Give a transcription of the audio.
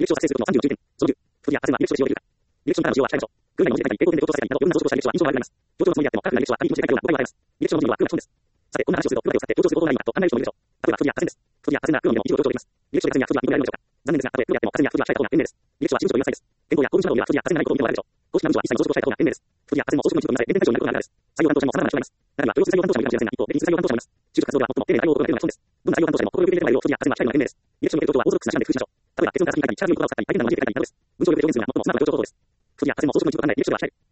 を撮影することの30の注意点。その10、不利や発電は履歴書で使用できるか。履歴書の他の使用は控えましょう。軍隊の文字で書いて英語で強調させたりなど、いろんな装飾をした履歴書は印象が悪くなります。強調のつもりであっても、カラフルな履歴書は紙文字で書いてような誤解があります。履歴書の文字は空が基本です。さて、こんな話をすると、空手を使って強調することがないのかと案内をしてもらいましょう。例えば、不利や発電です。不利や発電が空の文字でも記事を強調できます。履歴書で不利や不利や不利があるのでしょうか。残念ですが、たとえ不利やっても発電や不利は控えた方が賢明です。履歴書は事務所という扱いです。天候や公文書などでは不利や発電がないことを認められるでしょう。公式な文書は一切の装飾を控えた方が賢明です。不利や発電も装飾の一部とみなされ、連絡対象になることがあるからです。採用担当者も様々な人がいます。中には、豊洲採用担当者もいるかもしれませんが、一方で、別に採用担当者もいます。就職活動では最も丁寧な対応を心がけるのが基本です。どんな採用担当者でも心よく入れてもらえるよう、不利や発電は控えるのが賢明です。履歴書の強調はオーソドックスな手段で工夫しましょう。例えば、結論から先に書いたり、チャームの言葉を使ったり、相手の文字で書いたりなどです。文章力で表現するのが最もまずは強調方法です。不利や発電も装飾の一部と考え、履歴書では控える。